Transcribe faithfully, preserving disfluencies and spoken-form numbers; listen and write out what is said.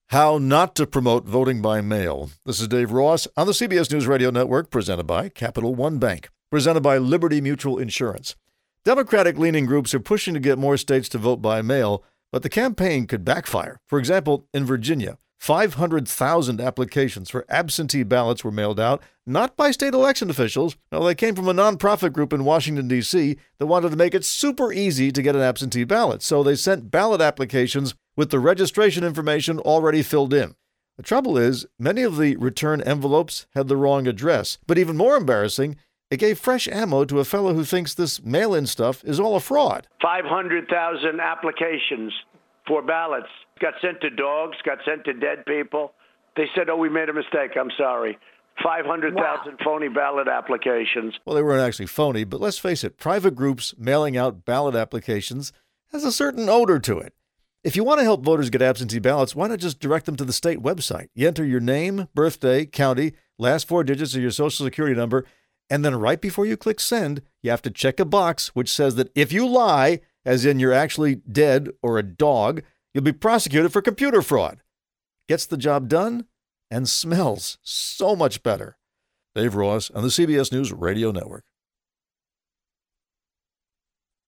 How not to promote voting by mail. This is Dave Ross on the C B S News Radio Network, presented by Capital One Bank, presented by Liberty Mutual Insurance. Democratic-leaning groups are pushing to get more states to vote by mail, but the campaign could backfire. For example, in Virginia, five hundred thousand applications for absentee ballots were mailed out, not by state election officials. No, they came from a nonprofit group in Washington, D C that wanted to make it super easy to get an absentee ballot. So they sent ballot applications with the registration information already filled in. The trouble is, many of the return envelopes had the wrong address. But even more embarrassing, it gave fresh ammo to a fellow who thinks this mail-in stuff is all a fraud. five hundred thousand applications for ballots got sent to dogs, got sent to dead people. They said, oh, we made a mistake. I'm sorry. five hundred thousand wow. phony ballot applications. Well, they weren't actually phony, but let's face it, private groups mailing out ballot applications has a certain odor to it. If you want to help voters get absentee ballots, why not just direct them to the state website? You enter your name, birthday, county, last four digits of your social security number, and then right before you click send, you have to check a box which says that if you lie, as in you're actually dead or a dog, you'll be prosecuted for computer fraud. Gets the job done and smells so much better. Dave Ross on the C B S News Radio Network.